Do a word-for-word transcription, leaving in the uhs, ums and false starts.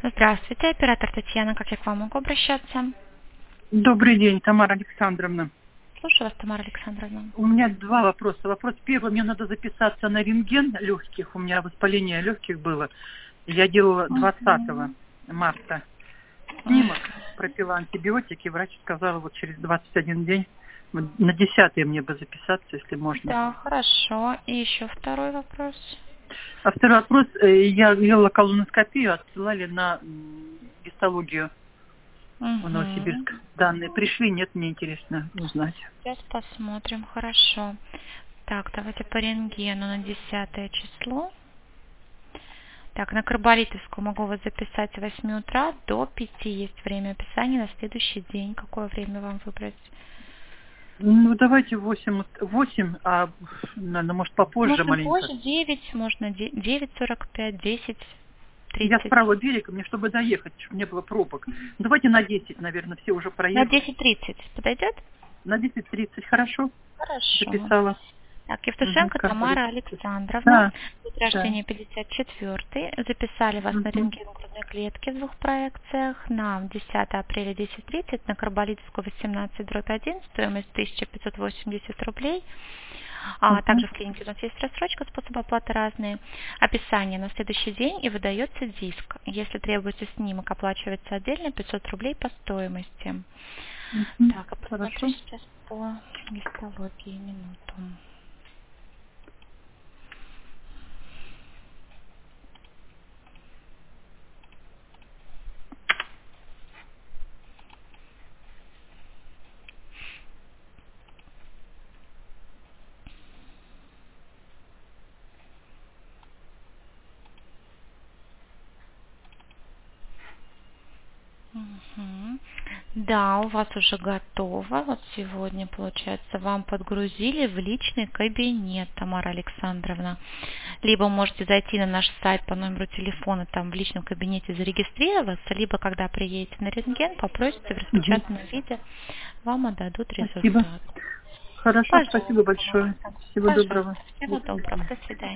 Здравствуйте, оператор Татьяна, как я к вам могу обращаться? Добрый день, Тамара Александровна. Слушаю вас, Тамара Александровна. У меня два вопроса. Вопрос первый. Мне надо записаться на рентген легких. У меня воспаление легких было. Я делала двадцатого марта снимок, пропила антибиотики. Врач сказал, вот через двадцать один день. На десятое мне бы записаться, если можно. Да, хорошо. И еще второй вопрос. А второй вопрос. э, Я делала колоноскопию, отсылали на м, гистологию в Угу. Новосибирск. Данные пришли, нет, мне интересно узнать. Сейчас посмотрим, хорошо. Так, давайте по рентгену на десятое число. Так, на Карболитовскую могу вас записать с восьми утра до пяти. Есть время описания на следующий день. Какое время вам выбрать? Ну, давайте восемь, восемь, а, наверное, может, попозже Можно маленько. позже, девять, можно девять сорок пять, десять Я тридцать. справа берега, мне чтобы доехать, чтобы не было пробок. Давайте на десять, наверное, все уже На проехали. десять тридцать подойдет? На десять тридцать, хорошо? Хорошо. Записала. Так, Угу, Евтушенко Карболит. Тамара Александровна, Да, год да. рождения пятьдесят четвёртый. Записали вас на Угу. рентген грудной клетки в двух проекциях на десятое апреля десять тридцать, на Карболитовскую восемнадцать дробь один, стоимость тысяча пятьсот восемьдесят рублей. А Угу. также в клинике у нас есть рассрочка, способы оплаты разные. Описание на следующий день и выдается диск. Если требуется снимок, оплачивается отдельно пятьсот рублей по стоимости. Угу. Так, а посмотрю Хорошо. сейчас по гистологии минуту. Мгм. Да, у вас уже готово. Вот сегодня, получается, вам подгрузили в личный кабинет, Тамара Александровна. Либо можете зайти на наш сайт по номеру телефона, там в личном кабинете зарегистрироваться, либо когда приедете на рентген, попросите в Угу. распечатанном виде, вам отдадут Спасибо. результат. Хорошо, спасибо Пожалуйста, Тамара большое. Александровна. Всего доброго. Пожалуйста. До Всего доброго. свидания. До свидания.